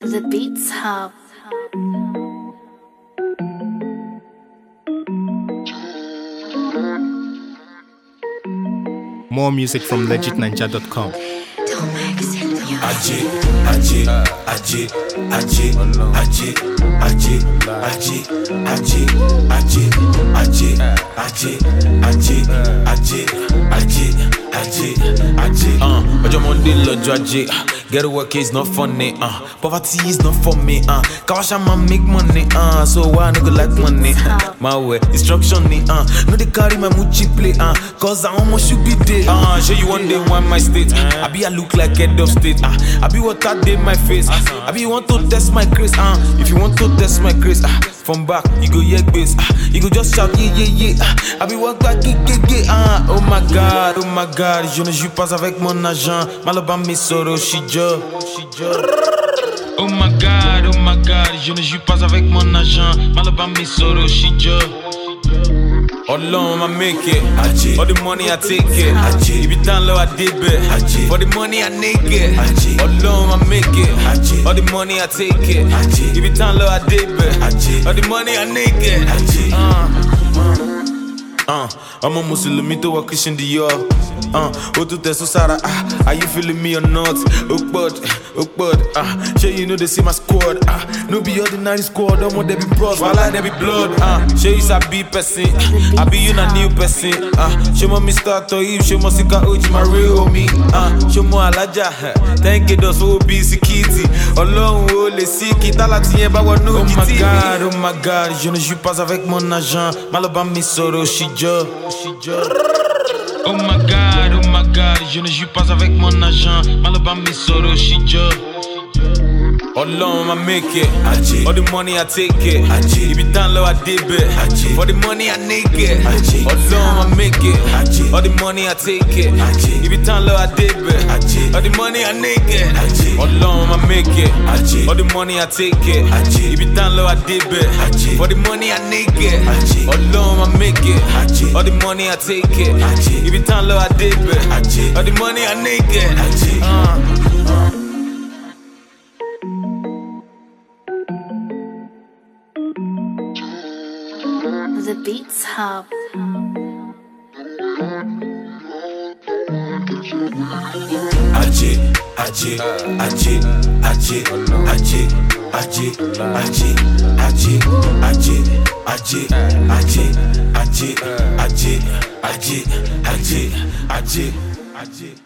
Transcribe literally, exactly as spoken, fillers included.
The Beats Hub. More music from legit ninja dot com. Aji, Aji, Aji, Aji, Aji, Aji, Aji, Aji, Aji, Aji, Aji, Aji, Aji, Aji, Aji, Aji. Uh, ọjọ́ Monday lọ́jọ́ Ajé. Get work is not funny. Uh, poverty is not for me. Uh, Kawasha man make money. Uh, so why no go like money? Uh, my way instruction ni. Uh, no they carry my Muchi play. Uh, cause I almost should be there. Uh, show you one day one my state. Uh, I be I look like head of state. Uh, I be what I did my face. Uh, I be you want to test my grace. Uh, if you want to test my grace. Uh, from back you go yeah bass. Uh, you go just shout yeah yeah yeah. Uh, I be walk back yeah yeah yeah. Uh, oh my god, oh my god. Je ne joue pas avec mon agent. Malaba mes soro shija. Oh my god, oh my god. Je ne joue pas avec mon agent. Malaba mes soro shija. All alone I make it. Aji. All the money I take it. Aji. If you down low I did it. Aji. For the money I naked. Aji. All alone I make it. Aji. All the money I take it. Aji. If you down low I did it. Aji. All the money I naked. Aji. Uh. Uh, I'm a Muslim, me to a Christian Dior. Uh, oh to test so Sarah, ah, are you feeling me or not? Ukbud, ukbud, ah, sure you know they see my squad. Ah, no be ordinary squad, don't want they be bros, while I they be blood. Ah, sure you sabi person, I be you na new person. Ah, show me Mister Toib, show me Sika Uchi, my real homie. Ah, show me Alaja, thank you those who be sikiti. Alone, oh les siki, talatien ba wa no. Oh my god, oh my god, je ne joue pas avec mon agent. Malaba mi soro shi. Oh my god, oh my god, je ne joue pas avec mon agent. Malaba mi soro shija. All alone I make it. Aji. All the money I take it. Aji. If you down low I did it. Aji. For the money I naked. Aji. All alone I make it. Aji. All the money I take it. Aji. If you down low I did it. Aji. All the money I naked. Aji. All alone I make it. Aji. All the money I take it. Aji. If you down low I did it. Aji. For the money I naked. Aji. All alone I make it. Aji. All the money I take it. Aji. If you down low I did it. Aji. All the money I naked. Aji. Uh. Uh. The Beats Hub. Aji, Aji, Aji, Aji, Aji, Aji, Aji, Aji, Aji, Aji, Aji, Aji, Aji, Aji, Aji, Aji, Aji.